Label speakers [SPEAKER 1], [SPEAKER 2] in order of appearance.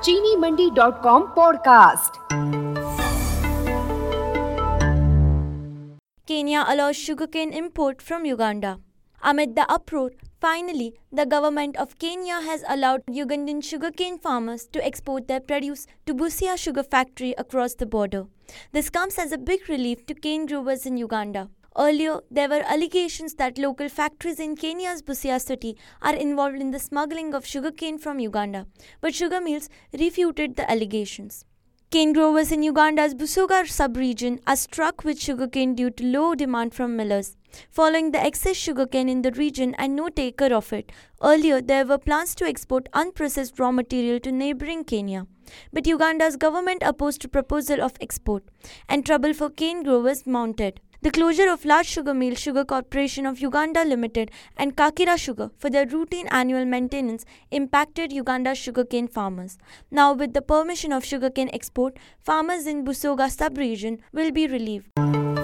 [SPEAKER 1] चीनीमंडी.com podcast.
[SPEAKER 2] Kenya allows sugarcane import from Uganda. Amid the uproar, finally, the government of Kenya has allowed Ugandan sugarcane farmers to export their produce to Busia Sugar Factory across the border. This comes as a big relief to cane growers in Uganda. Earlier, there were allegations that local factories in Kenya's Busia city are involved in the smuggling of sugarcane from Uganda, but sugar mills refuted the allegations. Cane growers in Uganda's Busoga sub-region are struck with sugarcane due to low demand from millers. Following the excess sugarcane in the region and no taker of it, earlier there were plans to export unprocessed raw material to neighboring Kenya. But Uganda's government opposed the proposal of export, and trouble for cane growers mounted. The closure of large sugar mill Sugar Corporation of Uganda Limited and Kakira Sugar for their routine annual maintenance impacted Uganda's sugarcane farmers. Now, with the permission of sugarcane export, farmers in Busoga sub-region will be relieved.